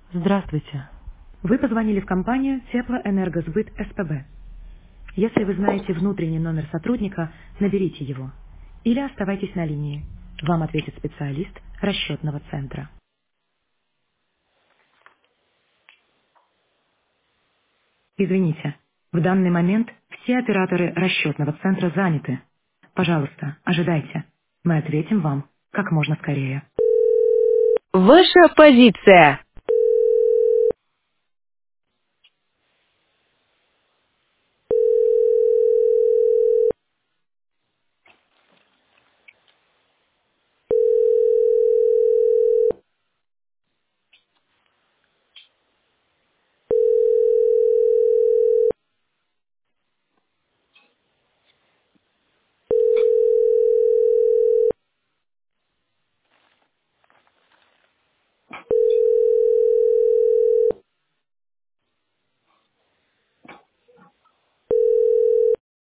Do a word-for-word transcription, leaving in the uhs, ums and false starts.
Здравствуйте. Вы позвонили в компанию Теплоэнергосбыт СПБ. Если вы знаете внутренний номер сотрудника, наберите его. Или оставайтесь на линии. Вам ответит специалист расчетного центра. Извините, в данный момент все операторы расчетного центра заняты. Пожалуйста, ожидайте. Мы ответим вам как можно скорее. Ваша позиция.